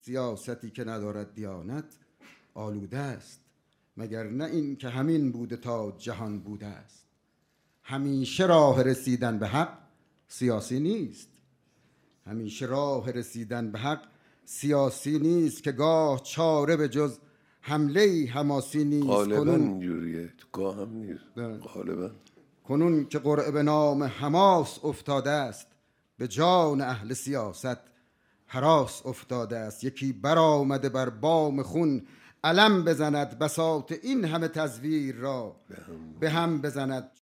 سیاستی که ندارد دیانت آلوده است. مگر نه این که همین بوده تا جهان بوده است. همیشه راه رسیدن به حق سیاسی نیست. همیشه راه رسیدن به حق سیاسی نیست، که گاه چاره به جز حمله حماسی نیست. غالبا اینجوریه، گاه هم نیست، غالبا. کنون که قرعه به نام حماس افتاده است، به جان اهل سیاست هراس افتاده است. یکی برآمده بر بام خون علم بزند، بساط این همه تزویر را به هم بزند.